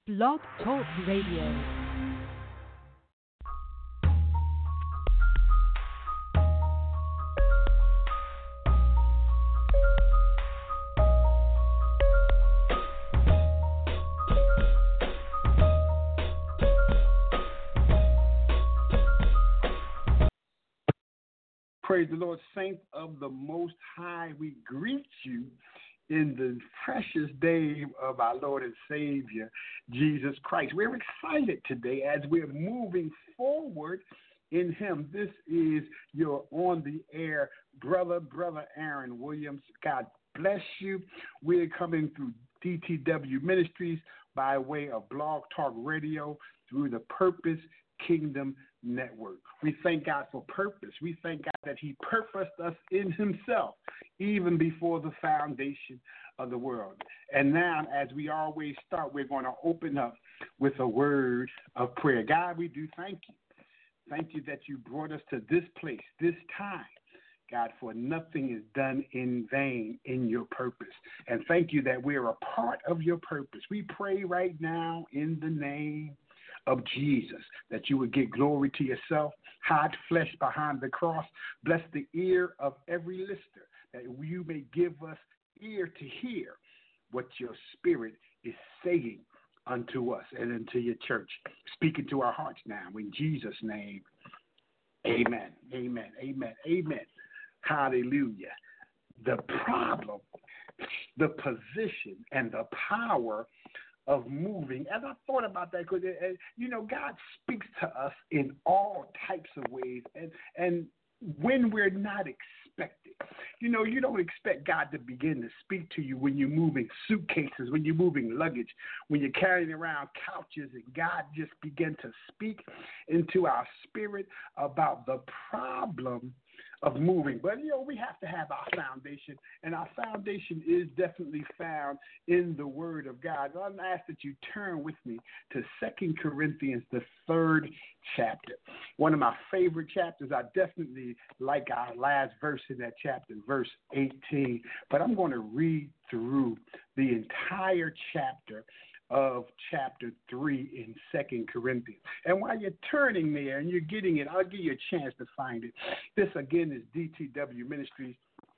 Blog Talk Radio. Praise the Lord, saints of the Most High. We greet you in the precious name of our Lord and Savior, Jesus Christ. We're excited today as we're moving forward in Him. This is your on the air brother Aaron Williams. God bless you. We're coming through DTW Ministries by way of Blog Talk Radio through the Purpose Kingdom Network. We thank God for purpose. We thank God that He purposed us in Himself even before the foundation of the world. And now, as we always start, we're going to open up with a word of prayer. God, we do thank you. Thank you that you brought us to this place, this time. God, for nothing is done in vain in your purpose. And thank you that we're a part of your purpose. We pray right now in the name of Jesus, that you would get glory to yourself, hide flesh behind the cross, bless the ear of every listener, that you may give us ear to hear what your spirit is saying unto us and unto your church. Speak into our hearts now, in Jesus' name, amen, amen, amen, amen, hallelujah. The problem, the position, and the power of moving. As I thought about that, because God speaks to us in all types of ways, and when we're not expecting. You don't expect God to begin to speak to you when you're moving suitcases, when you're moving luggage, when you're carrying around couches, and God just begin to speak into our spirit about the problem of moving. But, we have to have our foundation, and our foundation is definitely found in the Word of God. I'm going to ask that you turn with me to 2 Corinthians, the 3rd chapter. One of my favorite chapters. I definitely like our last verse in that chapter, verse 18. But I'm going to read through the entire chapter of chapter 3 in 2 Corinthians. And while you're turning there and you're getting it, I'll give you a chance to find it. This, again, is DTW Ministries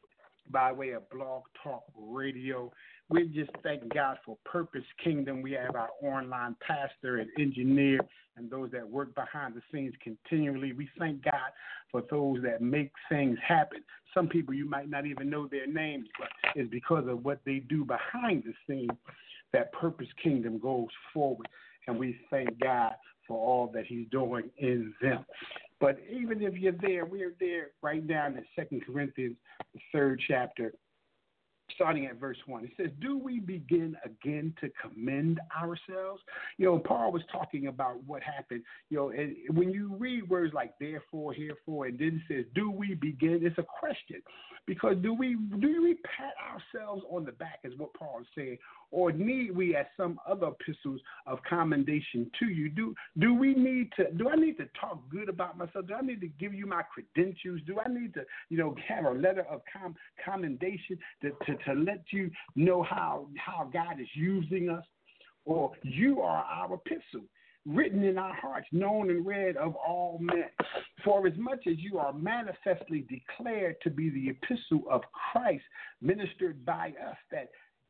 by way of Blog Talk Radio. We just thank God for Purpose Kingdom. We have our online pastor and engineer and those that work behind the scenes continually. We thank God for those that make things happen. Some people you might not even know their names, but it's because of what they do behind the scenes that Purpose Kingdom goes forward, and we thank God for all that He's doing in them. But even if you're there, we're there right now in 2 Corinthians, the 3rd chapter, starting at verse 1. It says, do we begin again to commend ourselves? Paul was talking about what happened. And when you read words like therefore, herefore, and then it says, do we begin? It's a question. Because do we pat ourselves on the back, is what Paul is saying, or need we, as some other epistles of commendation to you? Do I need to talk good about myself? Do I need to give you my credentials? Do I need to, have a letter of commendation to let you know how God is using us? Or you are our epistle, written in our hearts, known and read of all men. For as much as you are manifestly declared to be the epistle of Christ, ministered by us, that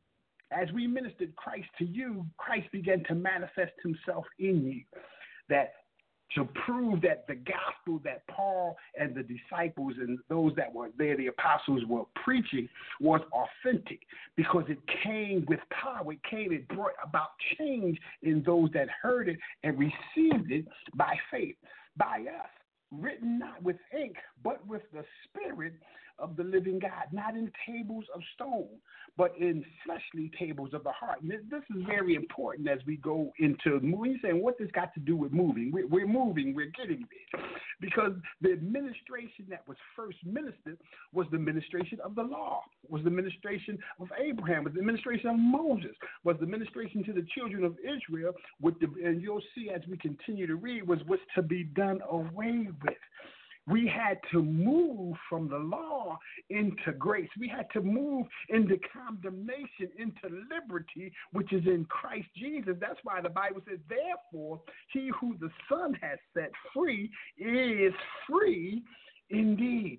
as we ministered Christ to you, Christ began to manifest Himself in you, that to prove that the gospel that Paul and the disciples and those that were there, the apostles, were preaching was authentic, because it came with power. It brought about change in those that heard it and received it by faith, by us, written not with ink, but with the Spirit of the living God, not in tables of stone, but in fleshly tables of the heart. And this is very important as we go into moving. You're saying, what this got to do with moving? We're moving, we're getting there. Because the administration that was first ministered was the administration of the law, was the administration of Abraham, was the administration of Moses, was the administration to the children of Israel, and you'll see as we continue to read, was what's to be done away with. We had to move from the law into grace. We had to move into condemnation, into liberty, which is in Christ Jesus. That's why the Bible says, therefore, he who the Son has set free is free indeed.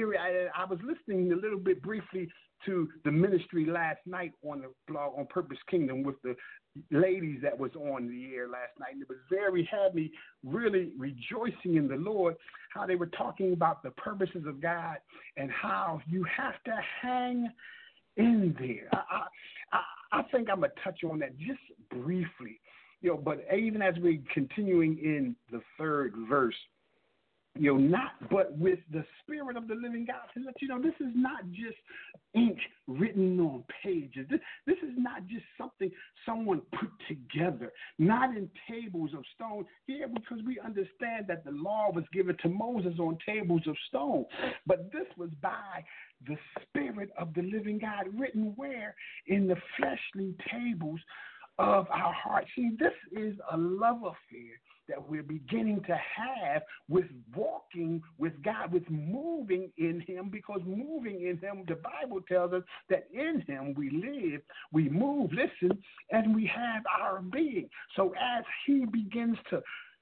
I was listening a little bit briefly to the ministry last night on the blog on Purpose Kingdom with the ladies that was on the air last night. And it was had me really rejoicing in the Lord, how they were talking about the purposes of God and how you have to hang in there. I think I'm going to touch on that just briefly. But even as we're continuing in the third verse, not but with the Spirit of the living God to let you know this is not just ink written on pages. This is not just something someone put together, not in tables of stone. Yeah, because we understand that the law was given to Moses on tables of stone. But this was by the Spirit of the living God, written where? In the fleshly tables of our hearts. See, this is a love affair that we're beginning to have with walking with God, with moving in him, because moving in him, the Bible tells us that in him we live, we move, listen, and we have our being. So as he begins to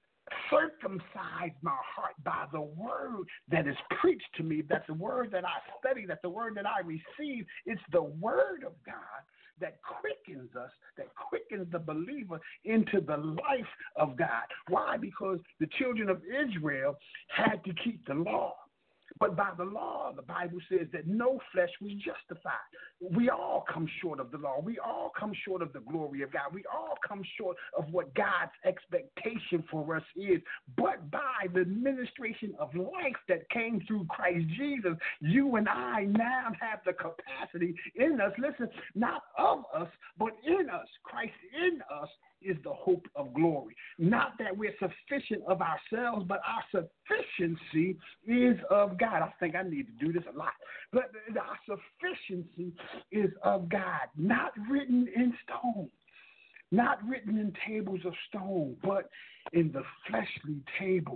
circumcise my heart by the word that is preached to me, that's the word that I study, that's the word that I receive, it's the word of God that quickens us, that quickens the believer into the life of God. Why? Because the children of Israel had to keep the law. But by the law, the Bible says that no flesh was justified. We all come short of the law. We all come short of the glory of God. We all come short of what God's expectation for us is. But by the administration of life that came through Christ Jesus, you and I now have the capacity in us, listen, not of us, but in us. Christ in us is the hope of glory. Not that we're sufficient of ourselves, but our sufficiency is of God. I think I need to do this a lot. But our sufficiency is of God, not written in stone, not written in tables of stone, but in the fleshly tables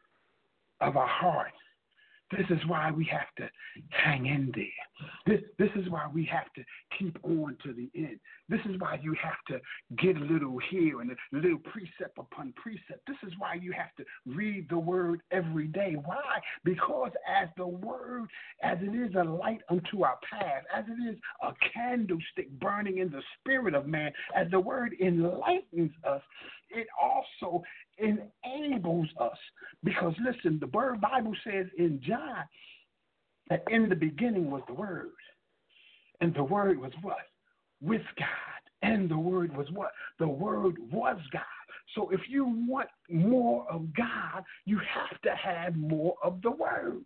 of our heart. This is why we have to hang in there. This is why we have to keep on to the end. This is why you have to get a little here and a little precept upon precept. This is why you have to read the word every day. Why? Because as the word, as it is a light unto our path, as it is a candlestick burning in the spirit of man, as the word enlightens us, it also enables us. Because listen, the word Bible says in John that in the beginning was the word. And the word was what? With God. And the word was what? The word was God. So if you want more of God, you have to have more of the word,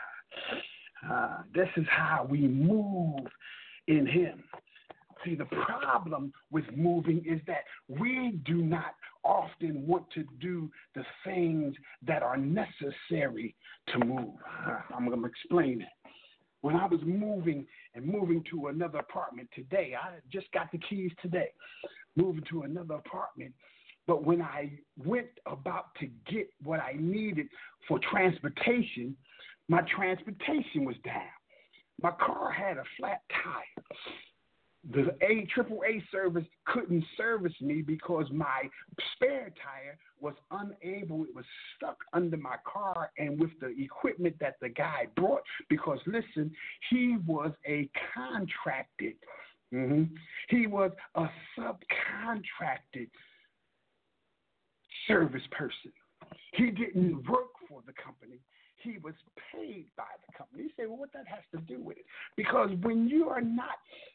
my God. This is how we move in him. See, the problem with moving is that we do not often want to do the things that are necessary to move. I'm going to explain it. When I was moving to another apartment today, I just got the keys today, moving to another apartment. But when I went about to get what I needed for transportation, my transportation was down. My car had a flat tire. The AAA service couldn't service me because my spare tire was unable. It was stuck under my car and with the equipment that the guy brought. Because, listen, he was a contracted. He was a subcontracted service person. He didn't work for the company. He was paid by the company. You say, well, what that has to do with it? Because when you're not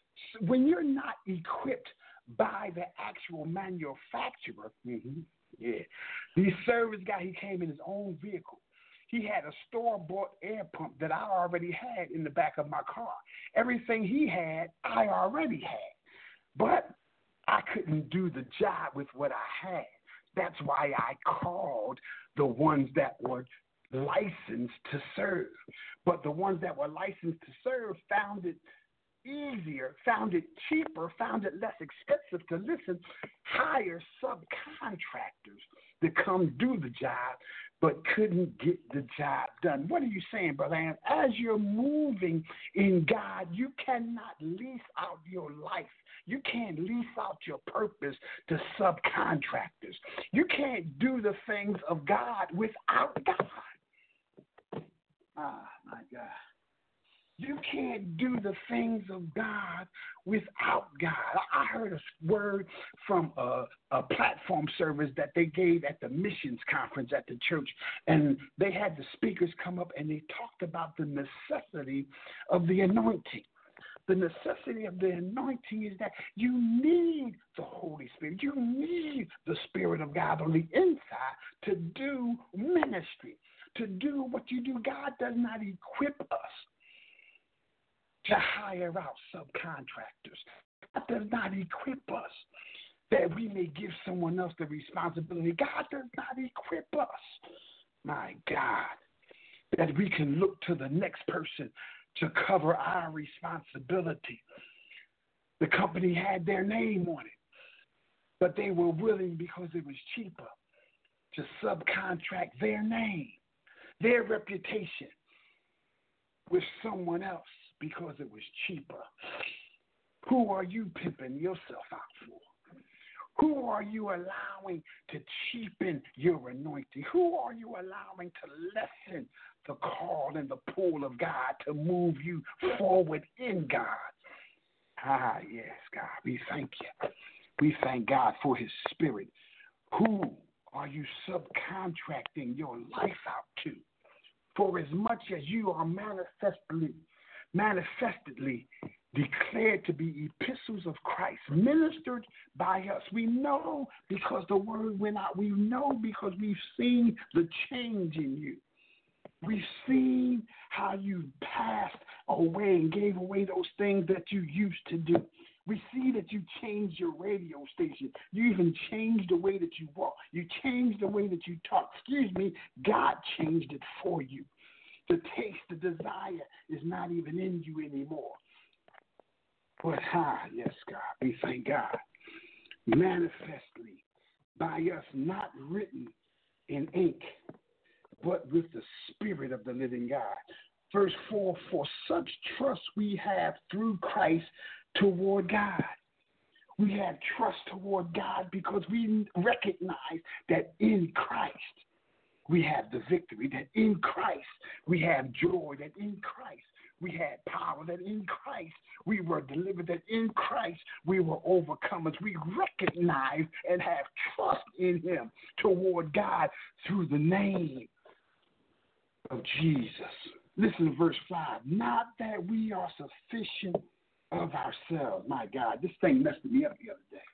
equipped by the actual manufacturer, the service guy, he came in his own vehicle. He had a store-bought air pump that I already had in the back of my car. Everything he had, I already had. But I couldn't do the job with what I had. That's why I called the ones that were licensed to serve. But the ones that were licensed to serve found it easier, found it cheaper, found it less expensive to hire subcontractors to come do the job but couldn't get the job done. What are you saying, Brother Ann? As you're moving in God, you cannot lease out your life. You can't lease out your purpose to subcontractors. You can't do the things of God without God. Ah, my God. You can't do the things of God without God. I heard a word from a platform service that they gave at the missions conference at the church, and they had the speakers come up and they talked about the necessity of the anointing. The necessity of the anointing is that you need the Holy Spirit. You need the Spirit of God on the inside to do ministry, to do what you do. God does not equip us to hire out subcontractors. God does not equip us that we may give someone else the responsibility. God does not equip us, my God, that we can look to the next person to cover our responsibility. The company had their name on it, but they were willing, because it was cheaper, to subcontract their name, their reputation, with someone else because it was cheaper. Who are you pimping yourself out for? Who are you allowing to cheapen your anointing? Who are you allowing to lessen the call and the pull of God to move you forward in God? Ah, yes, God, we thank you. We thank God for his Spirit. Who are you subcontracting your life out to? For as much as you are manifestly declared to be epistles of Christ, ministered by us. We know because the word went out. We know because we've seen the change in you. We've seen how you passed away and gave away those things that you used to do. We see that you changed your radio station. You even changed the way that you walk. You changed the way that you talk. God changed it for you. The taste, the desire is not even in you anymore. But yes, God, we thank God. Manifestly by us, not written in ink, but with the Spirit of the living God. Verse 4, for such trust we have through Christ toward God. We have trust toward God because we recognize that in Christ we have the victory, that in Christ we have joy, that in Christ we had power, that in Christ we were delivered, that in Christ we were overcomers. We recognize and have trust in him toward God through the name of Jesus. Listen to verse 5. Not that we are sufficient of ourselves. My God, this thing messed me up the other day.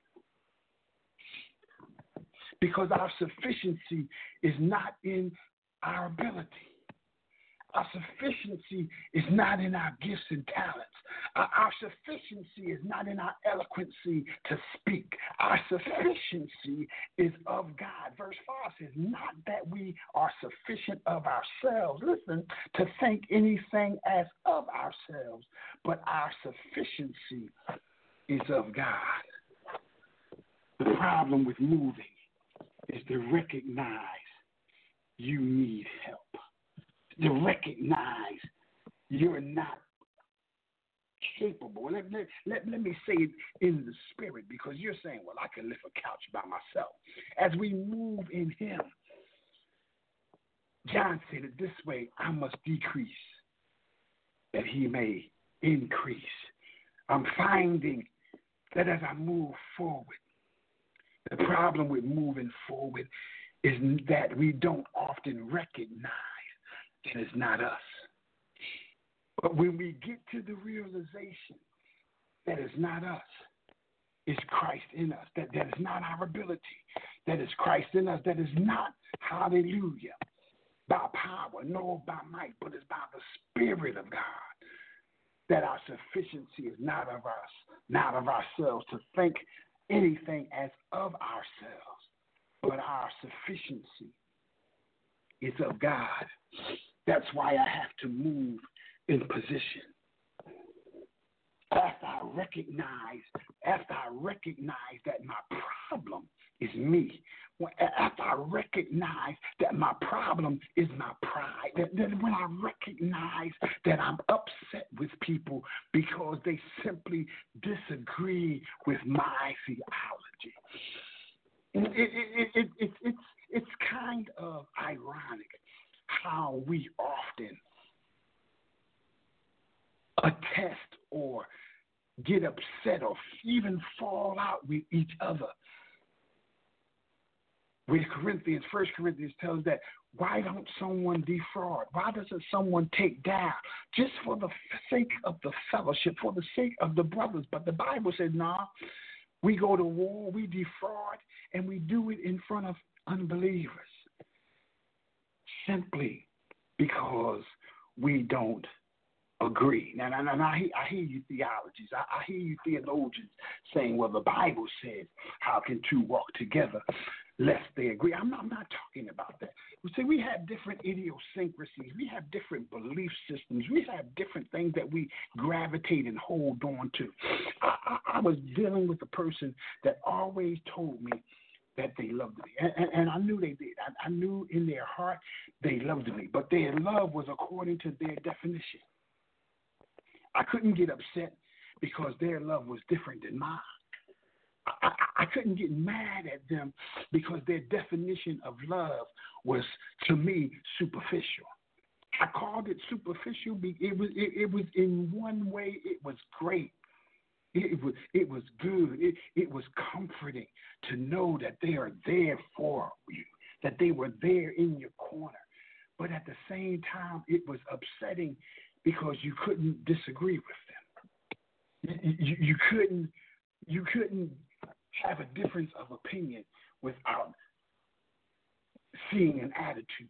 Because our sufficiency is not in our ability. Our sufficiency is not in our gifts and talents. Our sufficiency is not in our eloquency to speak. Our sufficiency is of God. Verse 5 says, not that we are sufficient of ourselves, listen, to think anything as of ourselves, but our sufficiency is of God. The problem with moving is to recognize you need help. To recognize you're not capable. Let me say it in the spirit, because you're saying, well, I can lift a couch by myself. As we move in him, John said it this way, I must decrease that he may increase. I'm finding that as I move forward, the problem with moving forward is that we don't often recognize that it's not us. But when we get to the realization that it's not us, it's Christ in us, that is not our ability, that is Christ in us, that is not, hallelujah, by power, nor by might, but it's by the Spirit of God, that our sufficiency is not of us, not of ourselves, to think anything as of ourselves, but our sufficiency is of God. That's why I have to move in position. After I recognize that my problem is me, after I recognize that my problem is my pride, that when I recognize that I'm upset with people because they simply disagree with my theology, it's kind of ironic how we often attest or get upset or even fall out with each other. Where First Corinthians tells that, why don't someone defraud? Why doesn't someone take down? Just for the sake of the fellowship, for the sake of the brothers. But the Bible says, nah, we go to war, we defraud, and we do it in front of unbelievers. Simply because we don't agree. Now I hear you theologies. I hear you theologians saying, well, the Bible says, how can two walk together lest they agree? I'm not talking about that. See, we have different idiosyncrasies. We have different belief systems. We have different things that we gravitate and hold on to. I was dealing with a person that always told me that they loved me. And I knew they did. I knew in their heart they loved me. But their love was according to their definition. I couldn't get upset because their love was different than mine. I couldn't get mad at them because their definition of love was, to me, superficial. I called it superficial. It was in one way, it was great. It was good. It was comforting to know that they are there for you, that they were there in your corner. But at the same time, it was upsetting because you couldn't disagree with them. You couldn't have a difference of opinion without seeing an attitude.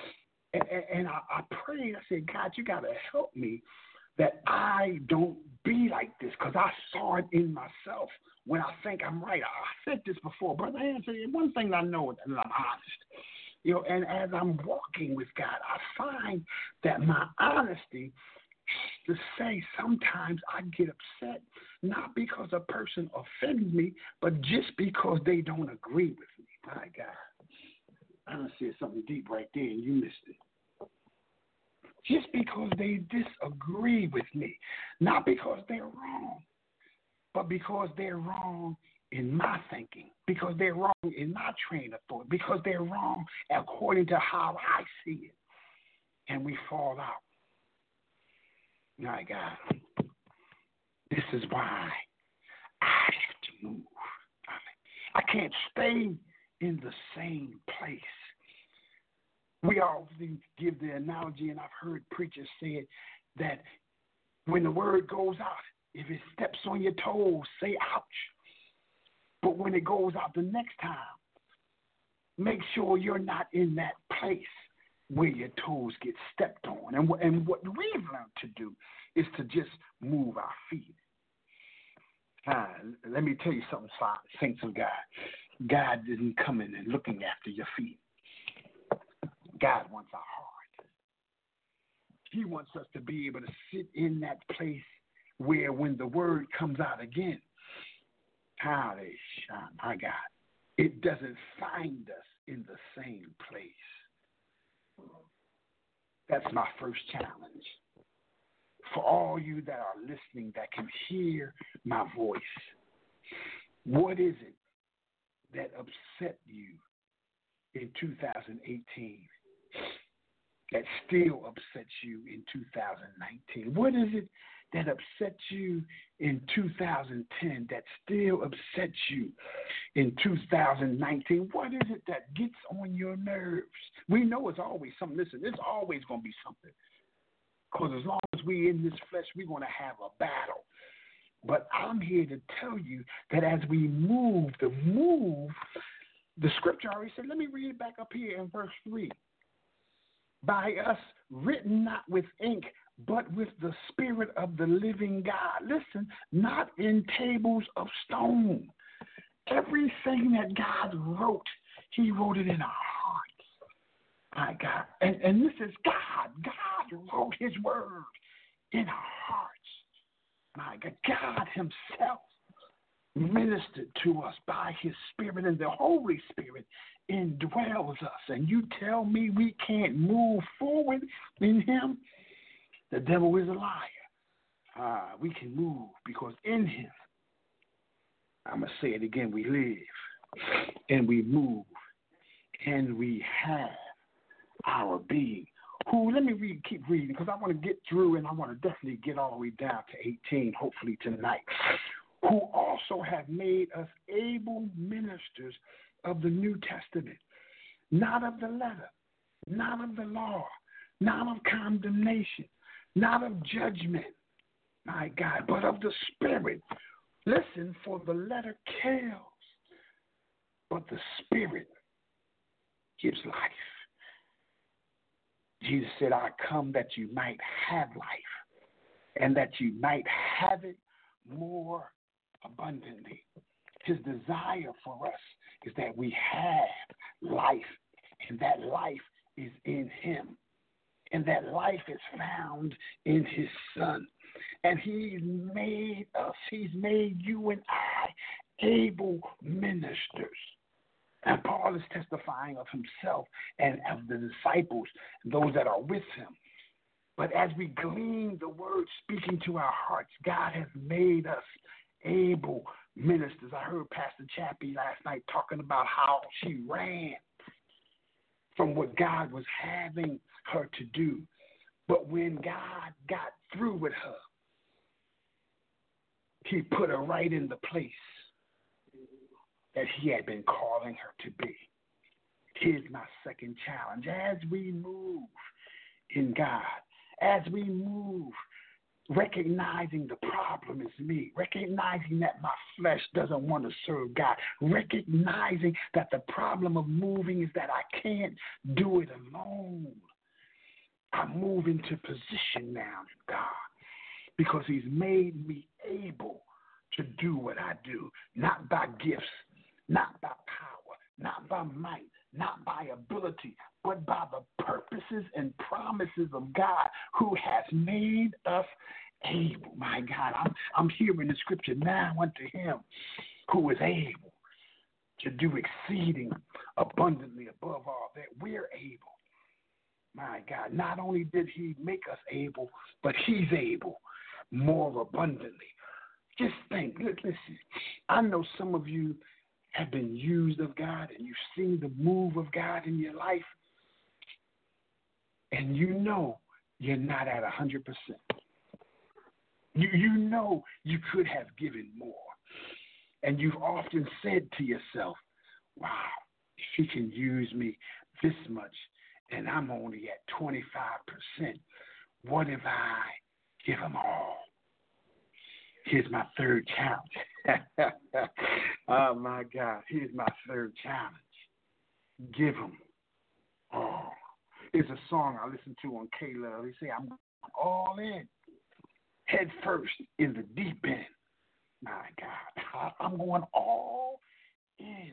And I prayed. I said, God, you got to help me that I don't be like this, because I saw it in myself when I think I'm right. I said this before, Brother Anthony. One thing I know is that I'm honest. And as I'm walking with God, I find that my honesty to say sometimes I get upset, not because a person offends me, but just because they don't agree with me. My God. I done said something deep right there and you missed it. Just because they disagree with me, not because they're wrong, but because they're wrong in my thinking, because they're wrong in my train of thought, because they're wrong according to how I see it. And we fall out. My God, this is why I have to move. I can't stay in the same place. We often give the analogy, and I've heard preachers say it, that when the word goes out, if it steps on your toes, say ouch. But when it goes out the next time, make sure you're not in that place where your toes get stepped on. And what we've learned to do is to just move our feet. Let me tell you something, saints of God. God isn't coming and looking after your feet. God wants our heart. He wants us to be able to sit in that place where when the word comes out again, my God, it doesn't find us in the same place. That's my first challenge. For all you that are listening that can hear my voice, what is it that upset you in 2018 that still upsets you in 2019? What is it that upsets you in 2010 that still upsets you in 2019? What is it that gets on your nerves? We know it's always something. Listen, it's always going to be something. Because as long as we're in this flesh, we're going to have a battle. But I'm here to tell you that as we move, the scripture already said, let me read it back up here in verse 3. By us written not with ink, but with the Spirit of the living God. Listen, not in tables of stone. Everything that God wrote, he wrote it in our hearts. My God. And this is God. God wrote his word in our hearts. My God. God himself ministered to us by his Spirit, and the Holy Spirit indwells us. And you tell me we can't move forward in him? The devil is a liar. We can move because in him, I'm going to say it again, we live and we move and we have our being. Who, let me keep reading because I want to get through and I want to definitely get all the way down to 18, hopefully tonight. Who also have made us able ministers of the New Testament, not of the letter, not of the law, not of condemnation, not of judgment, my God, but of the Spirit. Listen, for the letter kills, but the Spirit gives life. Jesus said, I come that you might have life and that you might have it more abundantly. His desire for us is that we have life, and that life is in him, and that life is found in his Son. And he's made us, he's made you and I able ministers. And Paul is testifying of himself and of the disciples, those that are with him. But as we glean the word speaking to our hearts, God has made us able ministers. I heard Pastor Chappie last night talking about how she ran from what God was having her to do. But when God got through with her, he put her right in the place that he had been calling her to be. Here's my second challenge. As we move in God, as we move recognizing the problem is me, recognizing that my flesh doesn't want to serve God, recognizing that the problem of moving is that I can't do it alone. I move into position now in God because he's made me able to do what I do, not by gifts, not by power, not by might, not by ability, but by the purposes and promises of God who has made us able. My God, I'm hearing the scripture now unto him who is able to do exceeding abundantly above all that we're able. My God, not only did he make us able, but he's able more abundantly. Just think, listen, I know some of you have been used of God and you've seen the move of God in your life, and you know you're not at 100%. You know you could have given more. And you've often said to yourself, wow, if he can use me this much and I'm only at 25%, what if I give him all? Here's my third challenge. Oh, my God. Here's my third challenge. Give him all. It's a song I listen to on K-Love. They say, I'm all in. Head first in the deep end. My God. I'm going all in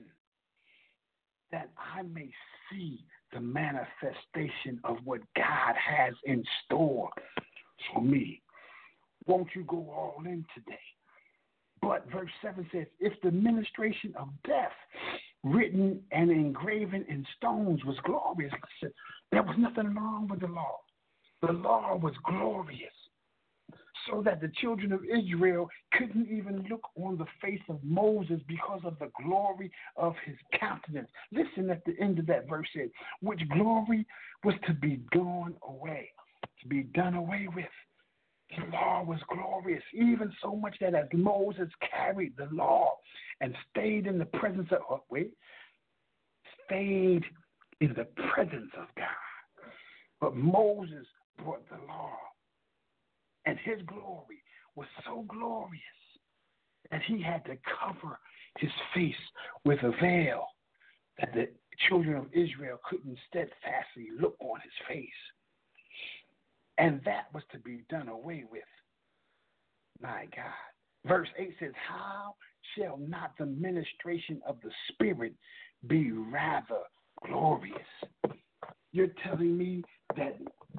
that I may see the manifestation of what God has in store for me. Won't you go all in today? But verse 7 says, if the ministration of death written and engraven in stones was glorious, listen, there was nothing wrong with the law. The law was glorious, so that the children of Israel couldn't even look on the face of Moses because of the glory of his countenance. Listen at the end of that verse said, which glory was to be gone away, to be done away with. The law was glorious, even so much that as Moses carried the law and stayed in the presence of, stayed in the presence of God. But Moses brought the law, and his glory was so glorious that he had to cover his face with a veil that the children of Israel couldn't steadfastly look on his face. And that was to be done away with. My God. Verse 8 says, how shall not the ministration of the Spirit be rather glorious? You're telling me that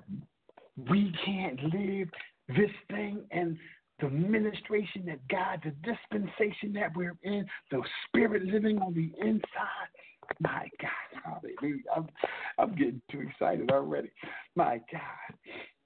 we can't live this thing and the ministration that God, the dispensation that we're in, the Spirit living on the inside. My God, hallelujah. I'm getting too excited already. My God.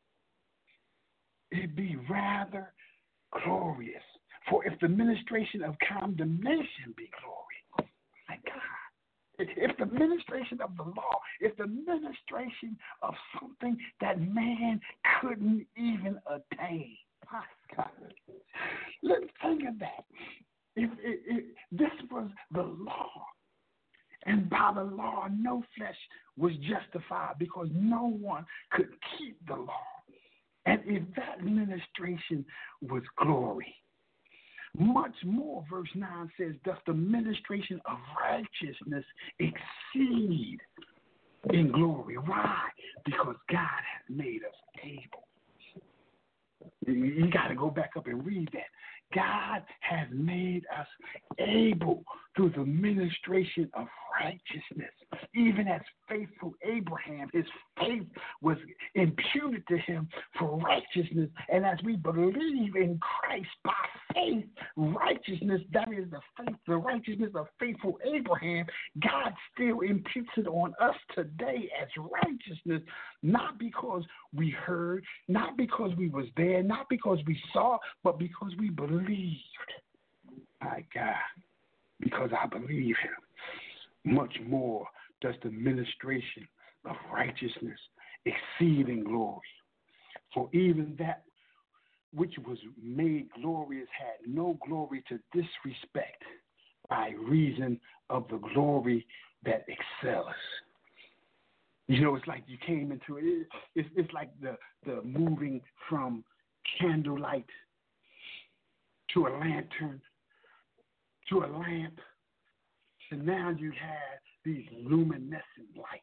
It'd be rather glorious. For if the ministration of condemnation be glory, my God. If the ministration of the law, if the ministration of something that man couldn't even attain, my God. Let's think of that. If this was the law, and by the law no flesh was justified because no one could keep the law. And if that administration was glory, much more, verse 9 says, does the ministration of righteousness exceed in glory. Why? Because God has made us able. You got to go back up and read that. God has made us able through the ministration of righteousness. Even as faithful Abraham, his faith was imputed to him for righteousness. And as we believe in Christ by faith, righteousness, that is the righteousness of faithful Abraham, God still imputes it on us today as righteousness, not because we heard, not because we was there, not because we saw, but because we believed. My God, because I believe him. Much more does the ministration of righteousness exceed in glory. For even that which was made glorious had no glory to this respect by reason of the glory that excels. You know, it's like you came into it. It's like the moving from candlelight to a lantern to a lamp. And now you have these luminescent lights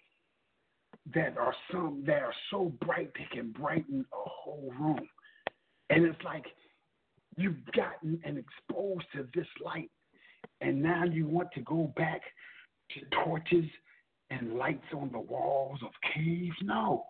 that are so bright they can brighten a whole room. And it's like you've gotten and exposed to this light, and now you want to go back to torches and lights on the walls of caves? No.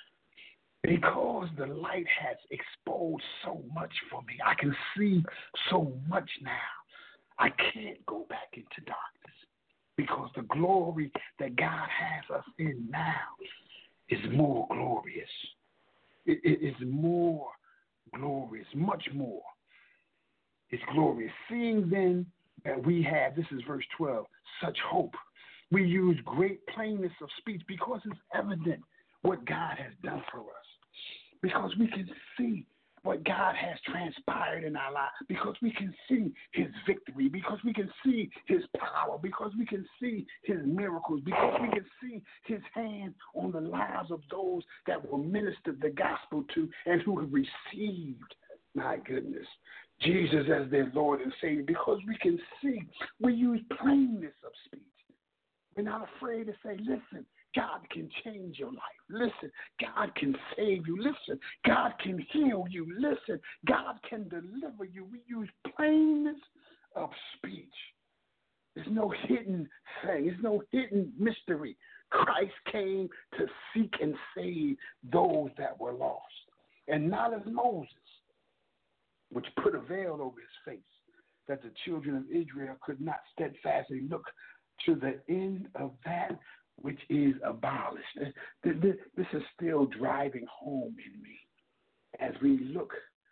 Because the light has exposed so much for me. I can see so much now. I can't go back into darkness because the glory that God has us in now is more glorious. It is more glorious, much more. It's glorious. Seeing then that we have, this is verse 12, such hope, we use great plainness of speech because it's evident what God has done for us. Because we can see what God has transpired in our lives, because we can see his victory, because we can see his power, because we can see his miracles, because we can see his hand on the lives of those that were ministered the gospel to and who have received, my goodness, Jesus as their Lord and Savior, because we can see. We use plainness of speech. We're not afraid to say, listen, God can change your life. Listen, God can save you. Listen, God can heal you. Listen, God can deliver you. We use plainness of speech. There's no hidden thing. There's no hidden mystery. Christ came to seek and save those that were lost. And not as Moses, which put a veil over his face, that the children of Israel could not steadfastly look to the end of that which is abolished. This is still driving home in me as we look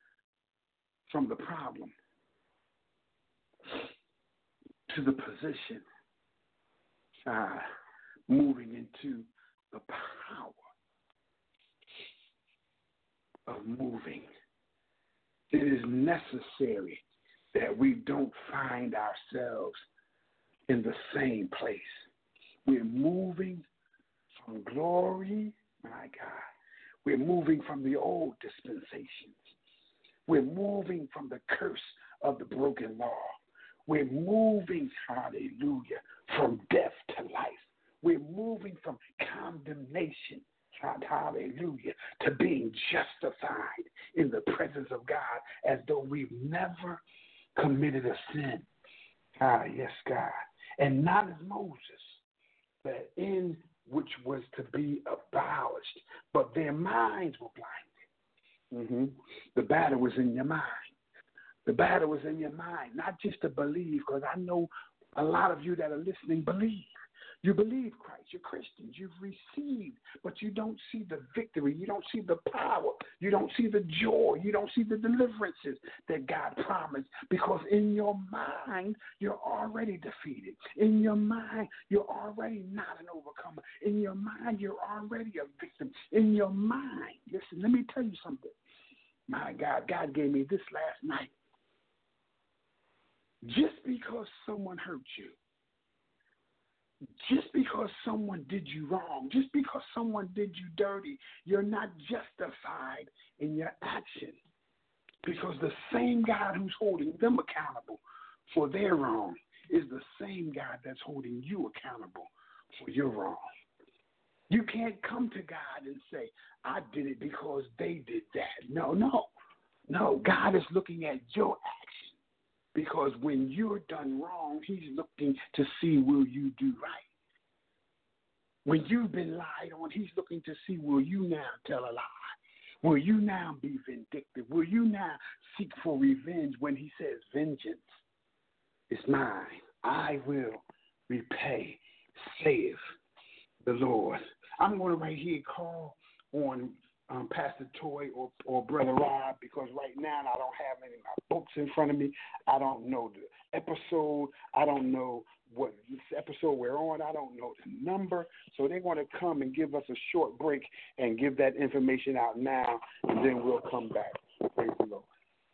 from the problem to the position, moving into the power of moving. It is necessary that we don't find ourselves in the same place. We're moving from glory, my God. We're moving from the old dispensations. We're moving from the curse of the broken law. We're moving, hallelujah, from death to life. We're moving from condemnation, hallelujah, to being justified in the presence of God as though we've never committed a sin. Yes, God. And not as Moses, that in which was to be abolished, but their minds were blinded. The battle was in your mind. The battle is in your mind, not just to believe, because I know a lot of you that are listening believe. You believe Christ. You're Christians. You've received, but you don't see the victory. You don't see the power. You don't see the joy. You don't see the deliverances that God promised, because in your mind, you're already defeated. In your mind, you're already not an overcomer. In your mind, you're already a victim. In your mind, listen, let me tell you something. My God, God gave me this last night. Just because someone hurt you, just because someone did you wrong, just because someone did you dirty, you're not justified in your action. Because the same God who's holding them accountable for their wrong is the same God that's holding you accountable for your wrong. You can't come to God and say, I did it because they did that. No, God is looking at your action. Because when you're done wrong, he's looking to see, will you do right? When you've been lied on, he's looking to see, will you now tell a lie? Will you now be vindictive? Will you now seek for revenge when he says, vengeance is mine. I will repay, saith the Lord. I'm going to right here call on Pastor Toy or Brother Rob, because right now I don't have any of my books in front of me. I don't know the episode. I don't know what episode we're on. I don't know the number. So they're going to come and give us a short break and give that information out now, and then we'll come back. Praise the Lord.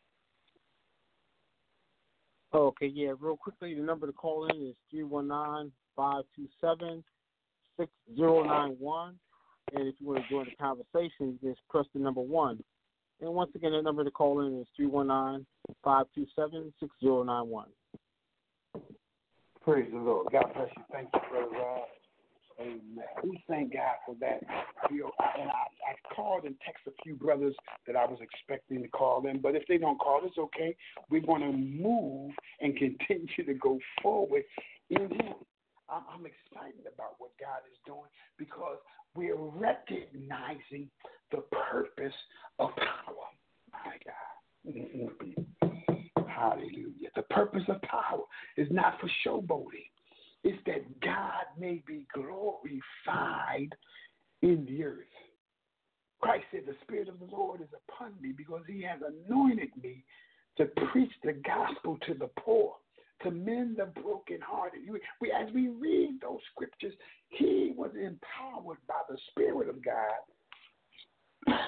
Okay, yeah, real quickly, the number to call in is 319-527-6091. And if you want to join the conversation, just press the number 1. And once again, the number to call in is 319-527-6091. Praise the Lord. God bless you. Thank you, Brother Rob. Amen. We thank God for that. And I called and texted a few brothers that I was expecting to call in, but if they don't call, it's okay. We're going to move and continue to go forward in Him. I'm excited about what God is doing, because we're recognizing the purpose of power. My God. Hallelujah. The purpose of power is not for showboating. It's that God may be glorified in the earth. Christ said, the Spirit of the Lord is upon me, because he has anointed me to preach the gospel to the poor, to mend the brokenhearted. As we read those scriptures, he was empowered by the Spirit of God,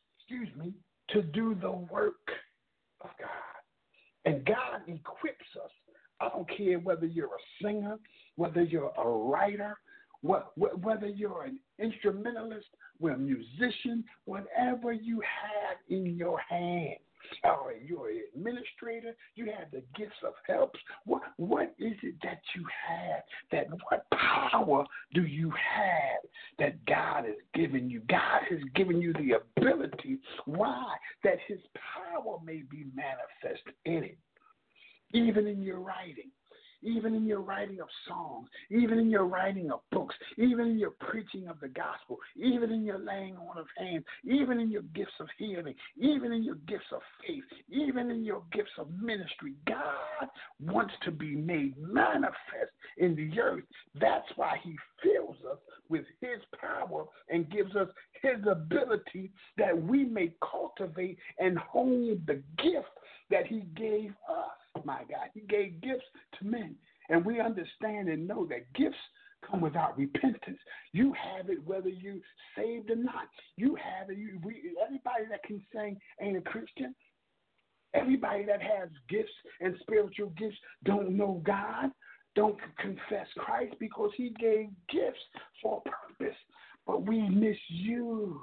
to do the work of God. And God equips us. I don't care whether you're a singer, whether you're a writer, whether you're an instrumentalist, or a musician, whatever you have in your hand. Or you're an administrator, you have the gifts of helps. What is it that you have? What power do you have that God has given you? God has given you the ability. Why? That his power may be manifest in it. Even in your writing. Even in your writing of songs, even in your writing of books, even in your preaching of the gospel, even in your laying on of hands, even in your gifts of healing, even in your gifts of faith, even in your gifts of ministry, God wants to be made manifest in the earth. That's why he fills us with his power and gives us his ability that we may cultivate and hone the gift that he gave us. My God, he gave gifts to men. And we understand and know that gifts come without repentance. You have it whether you saved or not. You have it. Everybody that can sing ain't a Christian. Everybody that has gifts and spiritual gifts don't know God, don't confess Christ, because he gave gifts for a purpose. But we misuse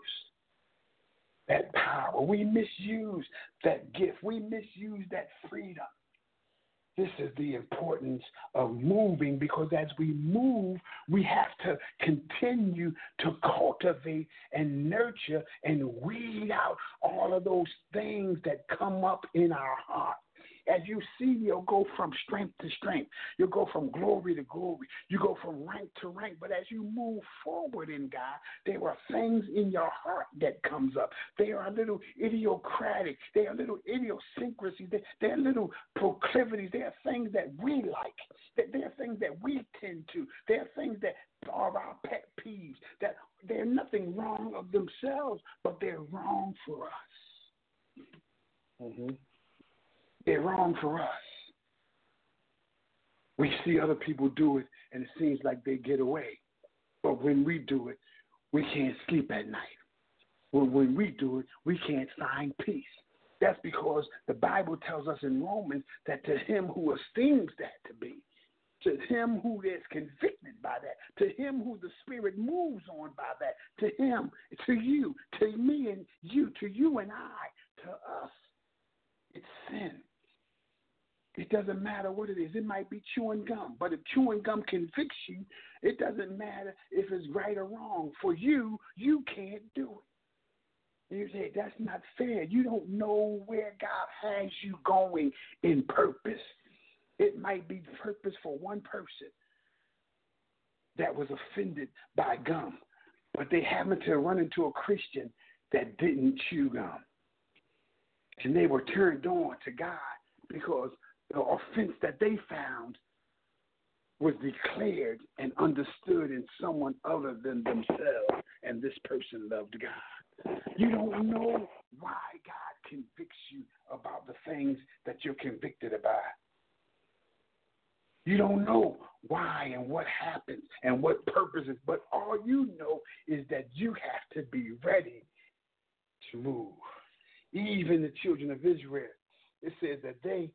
that power. We misuse that gift. We misuse that freedom. This is the importance of moving, because as we move, we have to continue to cultivate and nurture and weed out all of those things that come up in our heart. As you see, you'll go from strength to strength. You'll go from glory to glory. You go from rank to rank. But as you move forward in God, there are things in your heart that comes up. There are little idiocratic. There are little idiosyncrasies. There are little proclivities. There are things that we like. There are things that we tend to. There are things that are our pet peeves. That they're nothing wrong of themselves, but they're wrong for us. Mm-hmm. They're wrong for us. We see other people do it, and it seems like they get away. But when we do it, we can't sleep at night. When we do it, we can't find peace. That's because the Bible tells us in Romans that to him who esteems that to be, to him who is convicted by that, to him who the Spirit moves on by that, to him, to you, to me and you, to you and I, to us, it's sin. It doesn't matter what it is. It might be chewing gum, but if chewing gum convicts you, it doesn't matter if it's right or wrong. For you, you can't do it. You say, that's not fair. You don't know where God has you going in purpose. It might be purpose for one person that was offended by gum, but they happened to run into a Christian that didn't chew gum. And they were turned on to God because the offense that they found was declared and understood in someone other than themselves, and this person loved God. You don't know why God convicts you about the things that you're convicted about. You don't know why and what happens and what purposes, but all you know is that you have to be ready to move. Even the children of Israel, it says that they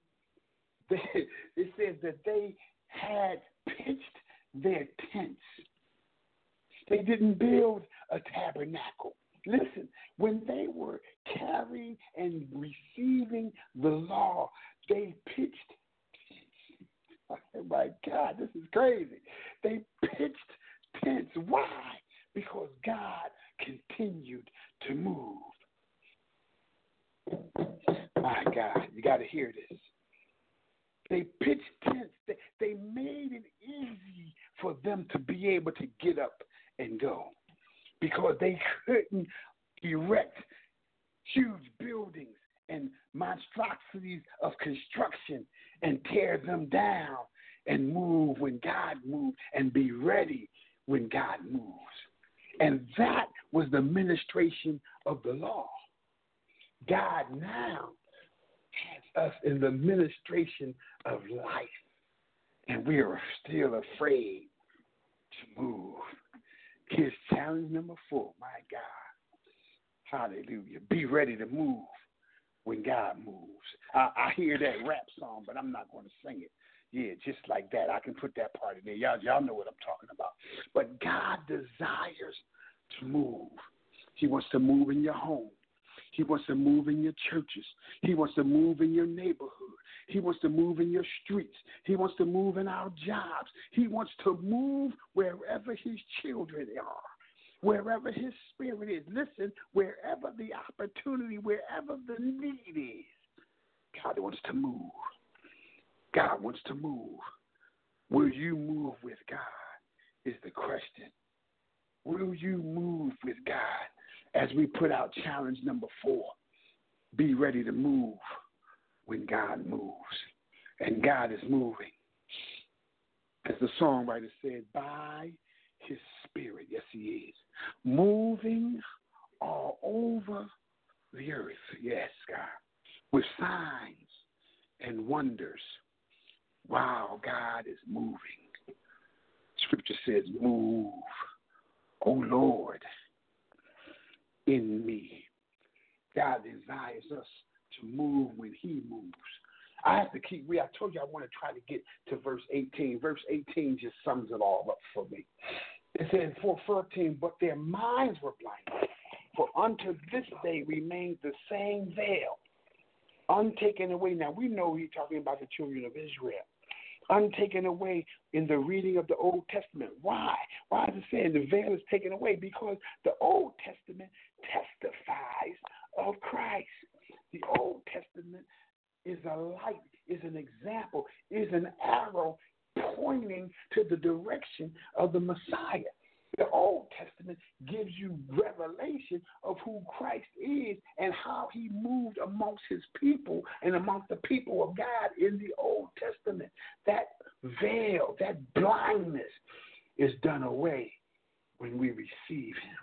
had pitched their tents. They didn't build a tabernacle. Listen, when they were carrying and receiving the law, they pitched tents. Oh my God, this is crazy. They pitched tents. Why? Because God continued to move. My God, you got to hear this. They pitched tents. They made it easy for them to be able to get up and go because they couldn't erect huge buildings and monstrosities of construction and tear them down and move when God moved and be ready when God moves. And that was the ministration of the law. God now has us in the ministration of life, and we are still afraid to move. Here's challenge number 4. My God. Hallelujah. Be ready to move when God moves. I hear that rap song, but I'm not going to sing it. Yeah, just like that. I can put that part in there. Y'all know what I'm talking about. But God desires to move. He wants to move in your home. He wants to move in your churches. He wants to move in your neighborhood. He wants to move in your streets. He wants to move in our jobs. He wants to move wherever his children are, wherever his spirit is. Listen, wherever the opportunity, wherever the need is, God wants to move. God wants to move. Will you move with God is the question. Will you move with God? As we put out challenge number 4, be ready to move when God moves. And God is moving. As the songwriter said, by his spirit, yes he is, moving all over the earth, yes, God, with signs and wonders. Wow, God is moving. Scripture says, move, O Lord, in me. God desires us to move when he moves. I have to keep reading. I told you I want to try to get to verse 18. Verse 18 just sums it all up for me. It says, 4:14, but their minds were blinded, for unto this day remains the same veil, untaken away. Now we know he's talking about the children of Israel. Untaken away in the reading of the Old Testament. Why? Why is it saying the veil is taken away? Because the Old Testament testifies of Christ. The Old Testament is a light, is an example, is an arrow pointing to the direction of the Messiah. The Old Testament gives you revelation of who Christ is and how he moved amongst his people and amongst the people of God in the Old Testament. That veil, that blindness is done away when we receive him.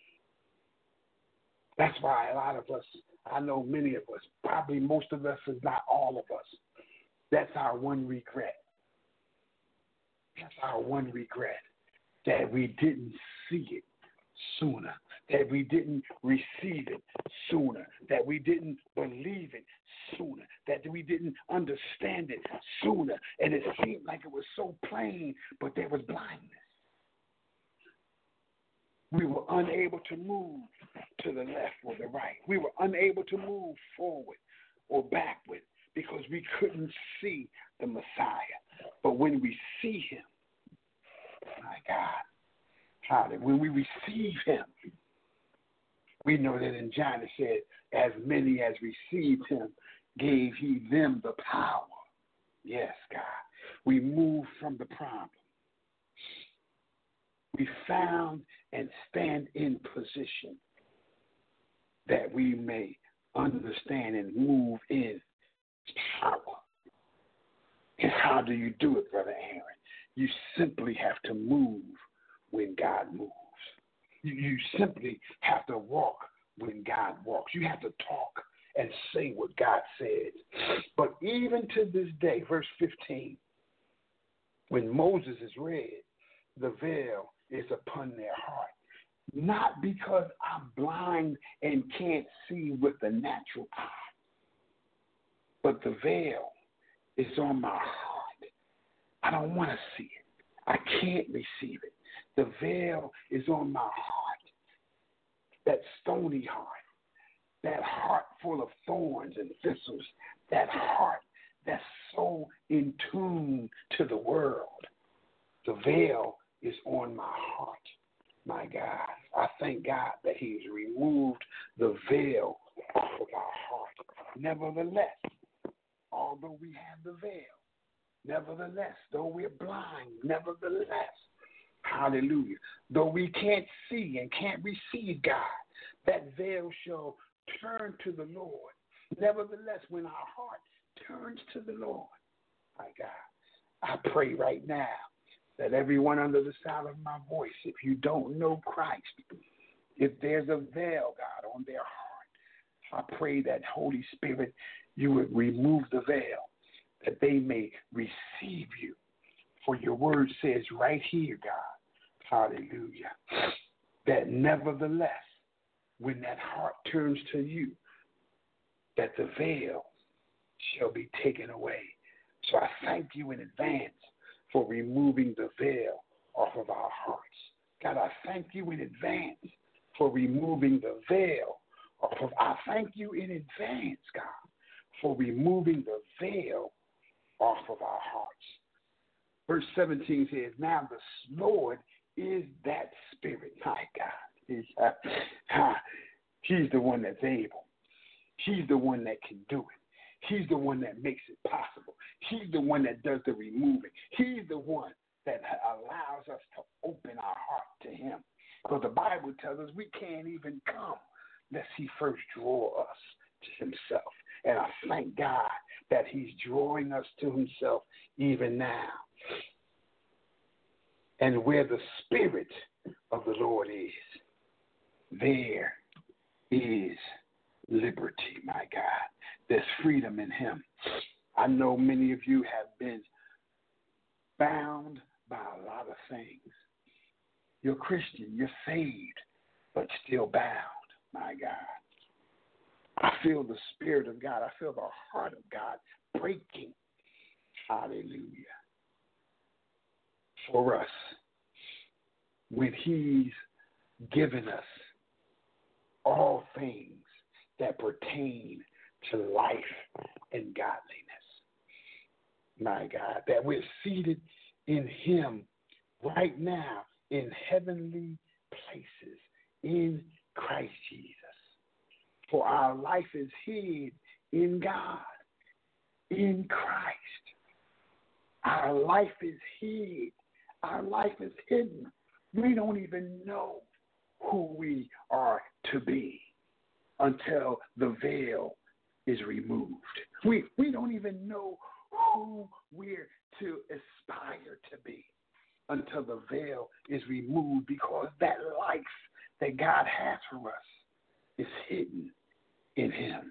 That's why a lot of us, I know many of us, probably most of us, if not all of us, that's our one regret. That's our one regret, that we didn't see it sooner, that we didn't receive it sooner, that we didn't believe it sooner, that we didn't understand it sooner. And it seemed like it was so plain, but there was blindness. We were unable to move to the left or the right. We were unable to move forward or backward because we couldn't see the Messiah. But when we see him, my God, when we receive him, we know that in John it said, as many as received him, gave he them the power. Yes, God. We moved from the problem. We found and stand in position that we may understand and move in power. And how do you do it, Brother Aaron? You simply have to move when God moves. You simply have to walk when God walks. You have to talk and say what God says. But even to this day, verse 15, when Moses is read, the veil is upon their heart. Not because I'm blind and can't see with the natural eye, but the veil is on my heart. I don't want to see it. I can't receive it. The veil is on my heart, that stony heart, that heart full of thorns and thistles, that heart that's so in tune to the world. The veil is on my heart. My God, I thank God that he's removed the veil off of our heart. Nevertheless, although we have the veil, nevertheless, though we're blind, nevertheless, hallelujah, though we can't see and can't receive God, that veil shall turn to the Lord. Nevertheless, when our heart turns to the Lord, my God, I pray right now that everyone under the sound of my voice, if you don't know Christ, if there's a veil, God, on their heart, I pray that, Holy Spirit, you would remove the veil, that they may receive you. For your word says right here, God, hallelujah, that nevertheless, when that heart turns to you, that the veil shall be taken away. So I thank you in advance for removing the veil off of our hearts. God, I thank you in advance for removing the veil off of. I thank you in advance, God, for removing the veil off of our hearts. Verse 17 says, now the Lord is that Spirit. My God. He's the one that's able. He's the one that can do it. He's the one that makes it possible. He's the one that does the removing. He's the one that allows us to open our heart to him. Because the Bible tells us we can't even come unless he first draw us to himself. And I thank God that he's drawing us to himself even now. And where the Spirit of the Lord is, there is liberty, my God. There's freedom in him. I know many of you have been bound by a lot of things. You're Christian, you're saved, but still bound, my God. I feel the Spirit of God. I feel the heart of God breaking, hallelujah, for us when he's given us all things that pertain to life and godliness. My God, that we're seated in him right now in heavenly places in Christ Jesus. For our life is hid in God in Christ. Our life is hid. Our life is hidden. We don't even know who we are to be until the veil is removed. We don't even know who we're to aspire to be until the veil is removed, because that life that God has for us is hidden in him.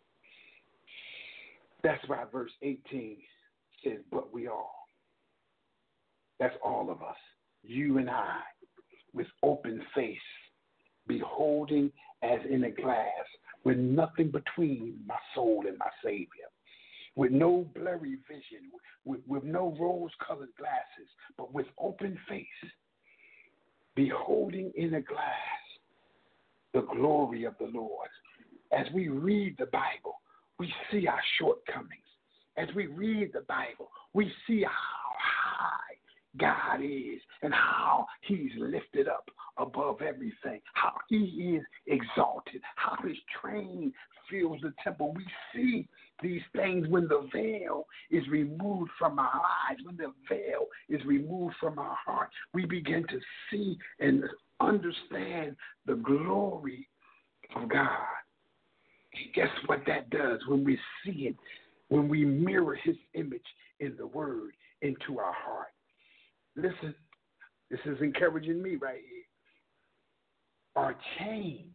That's why verse 18 says, but we all. That's all of us, you and I, with open face, beholding as in a glass, with nothing between my soul and my Savior, with no blurry vision, with no rose-colored glasses, but with open face, beholding in a glass the glory of the Lord. As we read the Bible, we see our shortcomings. As we read the Bible, we see how high God is and how he's lifted up above everything, how he is exalted, how his train fills the temple. We see these things when the veil is removed from our eyes, when the veil is removed from our heart. We begin to see and understand the glory of God. And guess what that does when we see it, when we mirror his image in the word into our heart? Listen, this is encouraging me right here. Are changed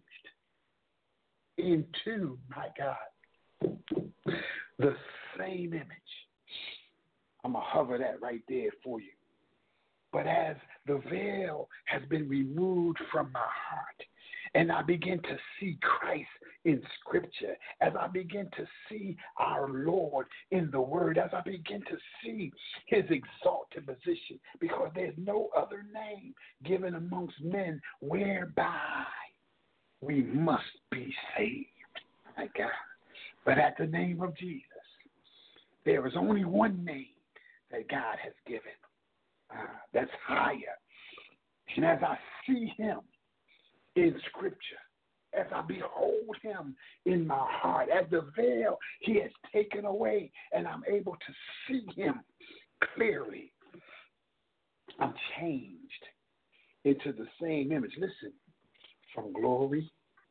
into, my God, the same image. I'm going to hover that right there for you. But as the veil has been removed from my heart, and I begin to see Christ in Scripture, as I begin to see our Lord in the Word, as I begin to see his exalted position, because there's no other name given amongst men whereby we must be saved. My God. But at the name of Jesus, there is only one name that God has given that's higher. And as I see him in Scripture, as I behold him in my heart, as the veil he has taken away and I'm able to see him clearly, I'm changed into the same image. Listen, from glory,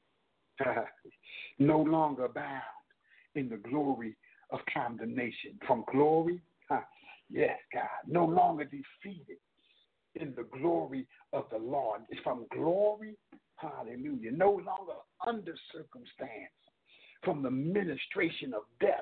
no longer bound in the glory of condemnation. From glory, yes, God, no longer defeated in the glory of the Lord. From glory, hallelujah, no longer under circumstance, from the ministration of death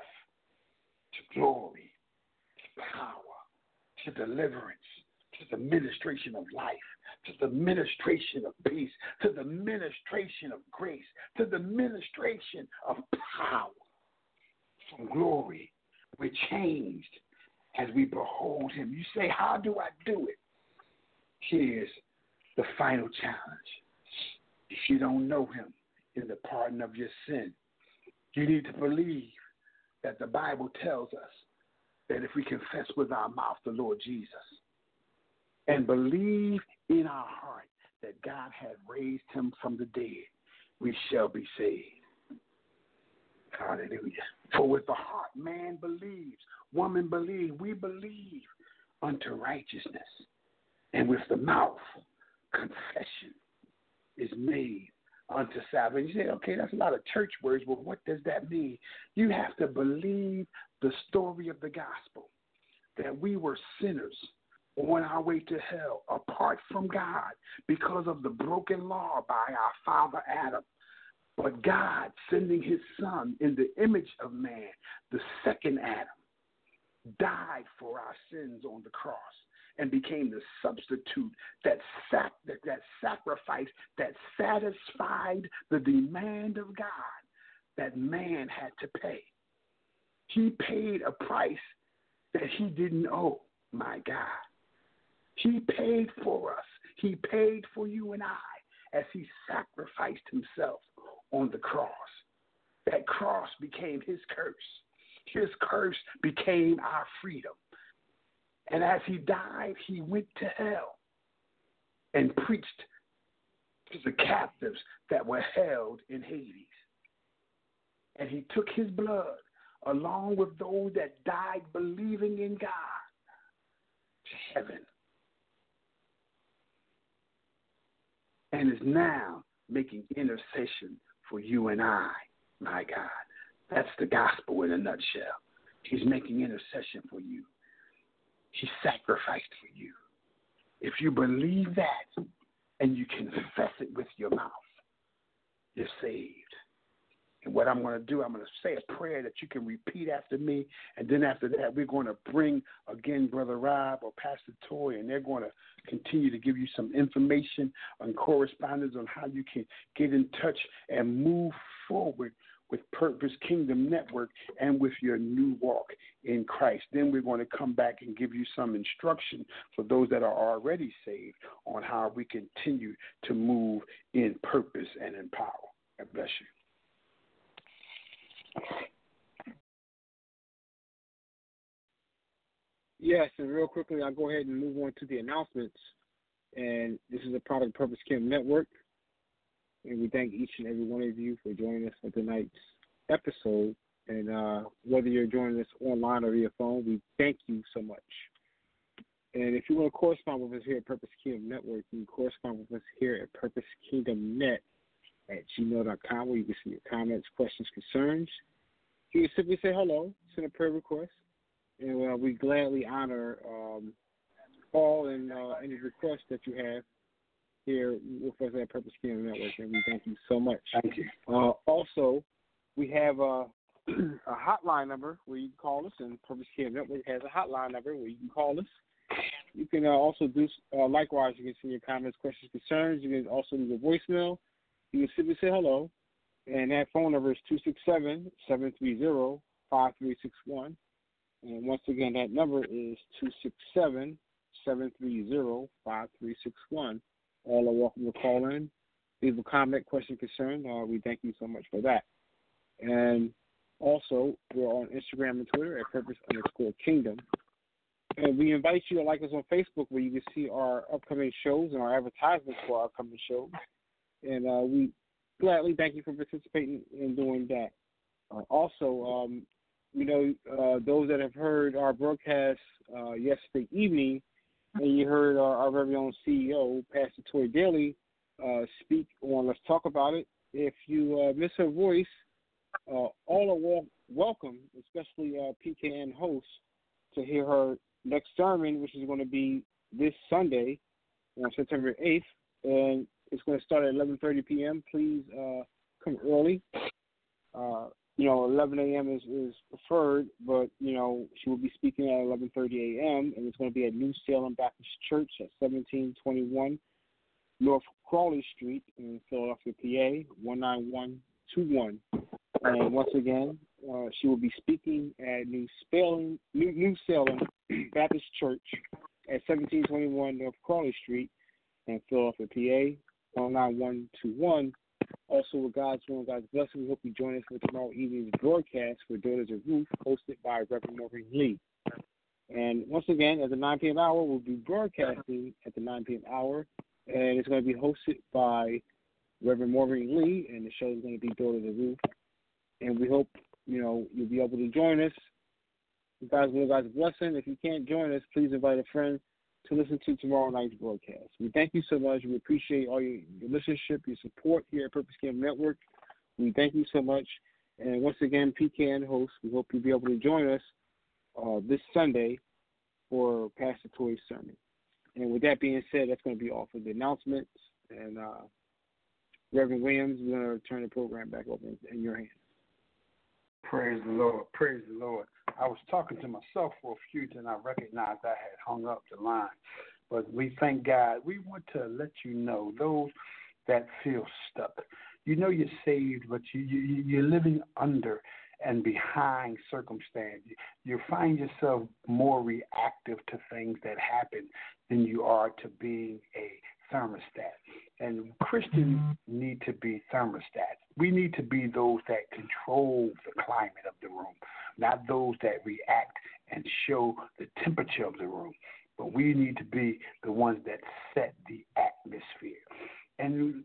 to glory, to power, to deliverance, to the ministration of life, to the ministration of peace, to the ministration of grace, to the ministration of power. From glory, we're changed as we behold him. You say, how do I do it? Here's the final challenge. If you don't know him in the pardon of your sin, you need to believe that the Bible tells us that if we confess with our mouth the Lord Jesus and believe in our heart that God has raised him from the dead, we shall be saved. Hallelujah. For with the heart man believes, woman believes, we believe unto righteousness. And with the mouth, confession is made unto salvation. You say, okay, that's a lot of church words, but what does that mean? You have to believe the story of the gospel, that we were sinners on our way to hell, apart from God, because of the broken law by our father Adam. But God, sending his son in the image of man, the second Adam, died for our sins on the cross and became the substitute that sacrifice that satisfied the demand of God that man had to pay. He paid a price that he didn't owe, my God. He paid for us. He paid for you and I as he sacrificed himself on the cross. That cross became his curse. His curse became our freedom. And as he died, he went to hell and preached to the captives that were held in Hades. And he took his blood along with those that died believing in God, to heaven. And is now making intercession for you and I, my God. That's the gospel in a nutshell. He's making intercession for you. He sacrificed for you. If you believe that and you confess it with your mouth, you're saved. And what I'm going to do, I'm going to say a prayer that you can repeat after me. And then after that, we're going to bring, again, Brother Rob or Pastor Toy, and they're going to continue to give you some information and correspondence on how you can get in touch and move forward with Purpose Kingdom Network and with your new walk in Christ. Then we're going to come back and give you some instruction for those that are already saved on how we continue to move in purpose and in power. God bless you. Yes, and real quickly, I'll go ahead and move on to the announcements. And this is a product of Purpose Kingdom Network. And we thank each and every one of you for joining us for tonight's episode. And whether you're joining us online or via phone, we thank you so much. And if you want to correspond with us here at Purpose Kingdom Network, you can correspond with us here at purposekingdomnet@gmail.com, where you can send your comments, questions, concerns. You can simply say hello, send a prayer request, and we gladly honor all and any requests that you have here with us at Purpose Kingdom Network, and we thank you so much. Thank you. Also, we have a hotline number where you can call us, and Purpose Kingdom Network has a hotline number where you can call us. You can also do likewise. You can send your comments, questions, concerns. You can also leave a voicemail. You can simply say hello, and that phone number is 267-730-5361. And once again, that number is 267-730-5361. All are welcome to call in, leave a comment, question, concern. We thank you so much for that. And also, we're on Instagram and Twitter at Purpose_Kingdom. And we invite you to like us on Facebook, where you can see our upcoming shows and our advertisements for our upcoming shows. And we gladly thank you for participating in doing that. Also, those that have heard our broadcast yesterday evening, and you heard our very own CEO, Pastor Toy Daly, speak on Let's Talk About It. If you miss her voice, all are welcome, especially PKN hosts, to hear her next sermon, which is going to be this Sunday on September 8th, and it's going to start at 11:30 p.m. Please come early. 11 a.m. is preferred, but, she will be speaking at 11:30 a.m., and it's going to be at New Salem Baptist Church at 1721 North Crawley Street in Philadelphia, PA, 19121. And once again, she will be speaking at New Salem Baptist Church at 1721 North Crawley Street in Philadelphia, PA, 19121. Also, with God's will and God's blessing, we hope you join us for tomorrow evening's broadcast for Daughters of Ruth, hosted by Reverend Maureen Lee. And once again, at the 9 p.m. hour, we'll be broadcasting at the 9 p.m. hour, and it's going to be hosted by Reverend Maureen Lee, and the show is going to be Daughters of Ruth. And we hope, you'll be able to join us. With God's will and God's blessing. If you can't join us, please invite a friend to listen to tomorrow night's broadcast. We thank you so much. We appreciate all your listenership, your support here at Purpose Kingdom Network. We thank you so much. And once again, PKN hosts, we hope you'll be able to join us this Sunday for Pastor Toy's sermon. And with that being said, that's going to be all for the announcements. And Reverend Williams, we're going to turn the program back over in your hands. Praise the Lord. Praise the Lord. I was talking to myself for a few, and I recognized I had hung up the line. But we thank God. We want to let you know, those that feel stuck. You're saved, but you're living under and behind circumstance. You find yourself more reactive to things that happen than you are to being a thermostat. And Christians need to be thermostats. We need to be those that control the climate of the room, not those that react and show the temperature of the room. But we need to be the ones that set the atmosphere. And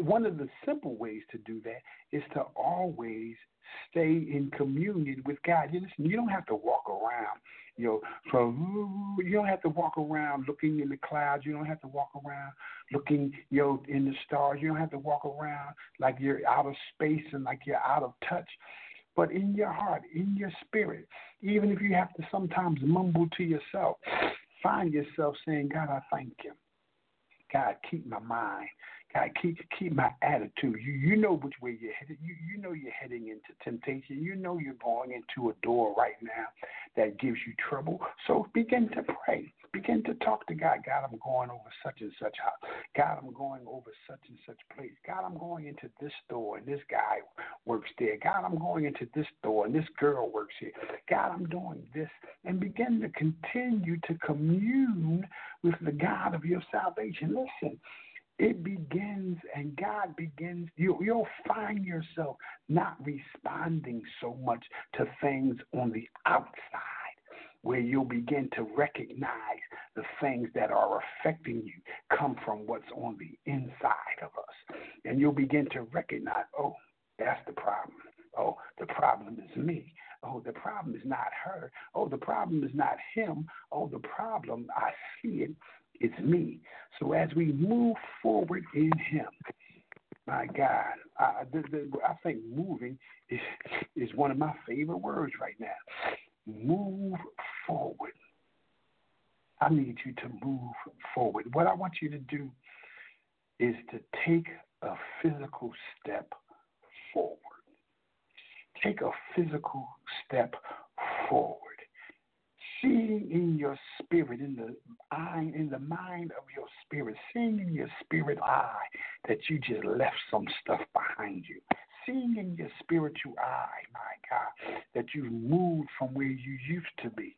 one of the simple ways to do that is to always stay in communion with God. You listen, you don't have to walk around, you don't have to walk around looking in the clouds. You don't have to walk around looking, in the stars. You don't have to walk around like you're out of space and like you're out of touch. But in your heart, in your spirit, even if you have to sometimes mumble to yourself, find yourself saying, God, I thank you. God, keep my mind. God, keep my attitude. You know which way you're headed. You know you're heading into temptation. You know you're going into a door right now that gives you trouble. So begin to pray. Begin to talk to God. God, I'm going over such and such house. God, I'm going over such and such place. God, I'm going into this store and this guy works there. God, I'm going into this store and this girl works here. God, I'm doing this. And begin to continue to commune with the God of your salvation. Listen. It begins and God begins. You'll find yourself not responding so much to things on the outside, where you'll begin to recognize the things that are affecting you come from what's on the inside of us. And you'll begin to recognize, oh, that's the problem. Oh, the problem is me. Oh, the problem is not her. Oh, the problem is not him. Oh, the problem, I see it. It's me. So as we move forward in him, my God, I think moving is one of my favorite words right now. Move forward. I need you to move forward. What I want you to do is to take a physical step forward. Take a physical step forward. Seeing in your spirit, in the mind of your spirit, seeing in your spirit eye that you just left some stuff behind you. Seeing in your spiritual eye, my God, that you've moved from where you used to be.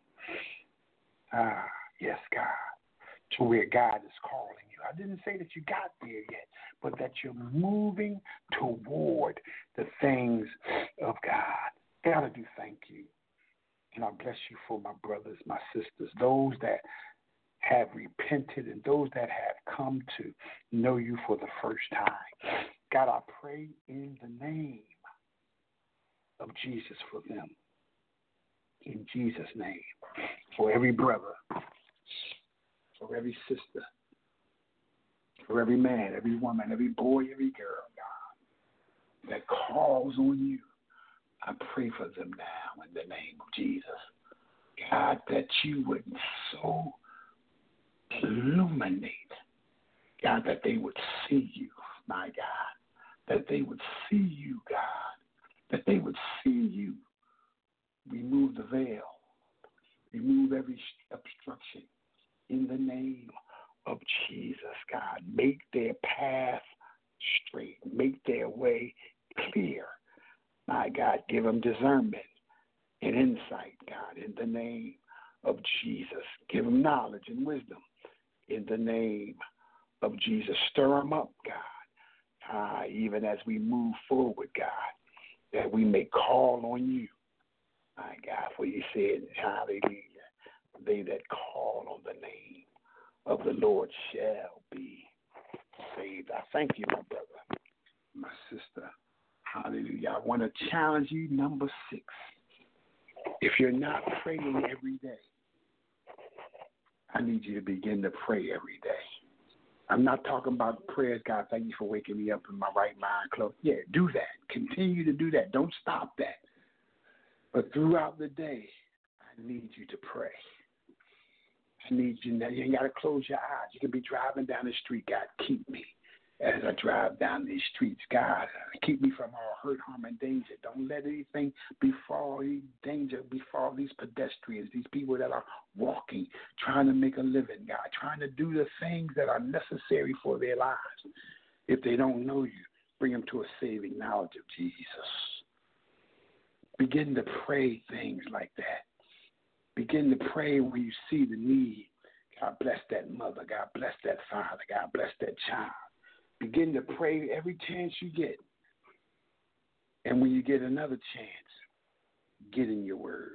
Yes, God, to where God is calling you. I didn't say that you got there yet, but that you're moving toward the things of God. God, I do thank you. And I bless you for my brothers, my sisters, those that have repented and those that have come to know you for the first time. God, I pray in the name of Jesus for them. In Jesus' name. For every brother, for every sister, for every man, every woman, every boy, every girl, God, that calls on you. I pray for them now in the name of Jesus. God, that you would so illuminate, God, that they would see you, my God, that they would see you, God, that they would see you. Remove the veil, remove every obstruction in the name of Jesus, God. Make their path straight, make their way clear. My God, give them discernment and insight, God, in the name of Jesus. Give them knowledge and wisdom in the name of Jesus. Stir them up, God, even as we move forward, God, that we may call on you. My God, for you said, hallelujah, they that call on the name of the Lord shall be saved. I thank you, my brother, my sister. Hallelujah. I want to challenge you, number 6. If you're not praying every day, I need you to begin to pray every day. I'm not talking about prayers, God, thank you for waking me up in my right mind. Close. Yeah, do that. Continue to do that. Don't stop that. But throughout the day, I need you to pray. I need you now. You ain't got to close your eyes. You can be driving down the street. God, keep me as I drive down these streets. God, keep me from all hurt, harm, and danger. Don't let anything befall these pedestrians, these people that are walking, trying to make a living, God, trying to do the things that are necessary for their lives. If they don't know you, bring them to a saving knowledge of Jesus. Begin to pray things like that. Begin to pray when you see the need. God bless that mother. God bless that father. God bless that child. Begin to pray every chance you get. And when you get another chance, get in your word.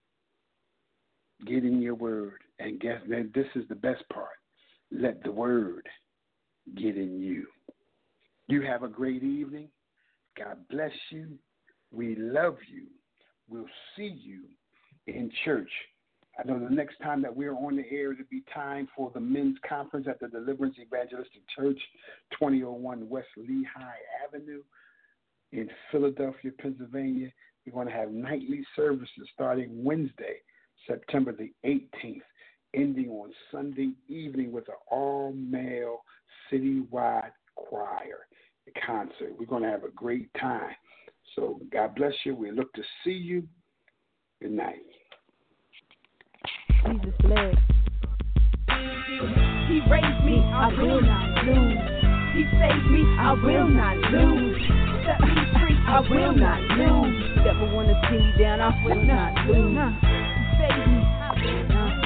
Get in your word. And guess that this is the best part. Let the word get in you. You have a great evening. God bless you. We love you. We'll see you in church. I know the next time that we're on the air, it'll be time for the men's conference at the Deliverance Evangelistic Church, 2001 West Lehigh Avenue in Philadelphia, Pennsylvania. We're going to have nightly services starting Wednesday, September the 18th, ending on Sunday evening with an all-male citywide choir concert. We're going to have a great time. So God bless you. We look to see you. Good night. Jesus bless. He raised me, I will not lose. He saved me, I will not lose. Set me free, I will not lose. Never wanna see me down, I will not lose. He saved me, I will not lose.